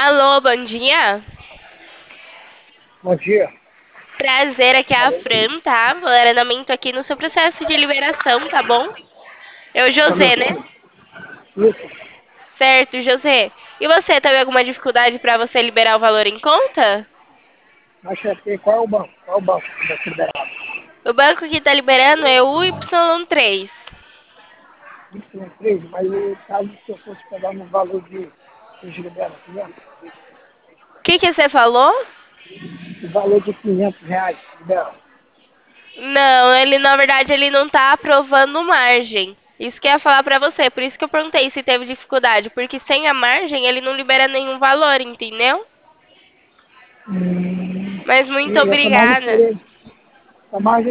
Alô, bom dia. Bom dia. Prazer, aqui é a Fran, tá? Vou dar andamento aqui no seu processo de liberação, tá bom? É o Só um José, né? minutinho. Isso. Certo, José. E você, teve alguma dificuldade para você liberar o valor em conta? Mas qual é o banco? Qual é o banco que vai ser liberado? O banco que tá liberando é o Y3. Y3, mas caso se eu fosse pegar no valor de vocês liberam 500, O que que você falou? o valor de R$ 500 liberam. Não, ele na verdade ele não tá aprovando margem. Isso que eu ia falar pra você, por isso que eu perguntei se teve dificuldade, porque sem a margem ele não libera nenhum valor, entendeu? Mas muito E essa margem obrigada. seria, essa margem